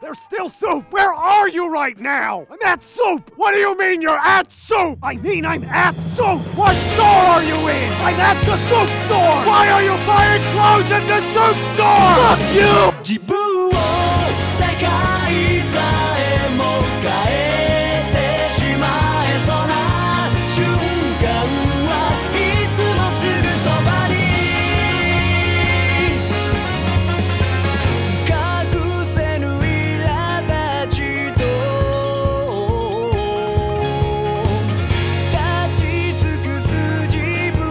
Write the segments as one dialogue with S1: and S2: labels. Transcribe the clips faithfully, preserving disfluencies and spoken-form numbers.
S1: There's still soup! Where are you right now? I'm at soup! What do you mean you're at soup? I mean I'm at soup! What store are you in? I'm at the soup store! Why are you buying clothes at the soup store? Fuck you!
S2: 自分を世界さえも変えてしまえそうな瞬間はいつもすぐそばに隠せぬ苛立ちと立ち尽くす自分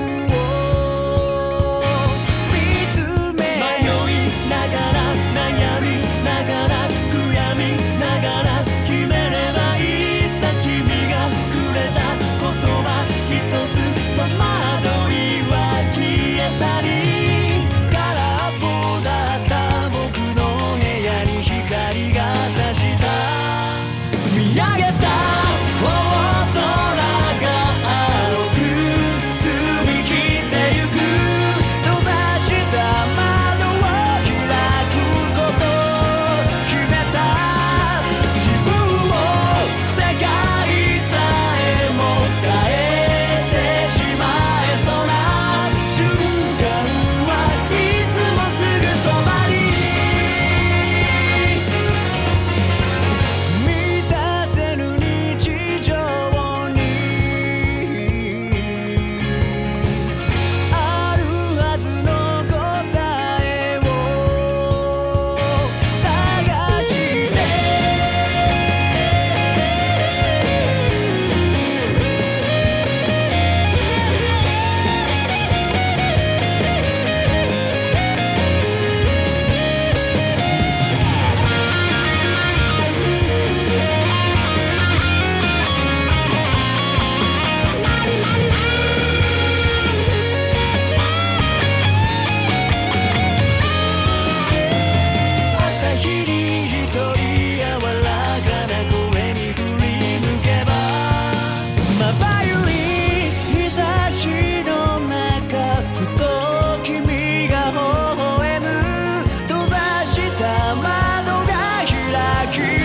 S2: を見つめ迷いながら悩みながら悔やみながら決めればいいさ君がくれた言葉一つ戸惑いは消え去り空っぽだった僕の部屋に光が差した見上げた大空が青く澄み切ってゆく閉ざした窓を開くこと決めた自分を世界さえも変えてしまえそうな瞬間はいつもすぐそばに満たせぬ日常にあるはずの答えを探して朝日に一人柔らかな声に振り向けばまばゆい日差しの中ふと君が微笑む閉ざした窓が開き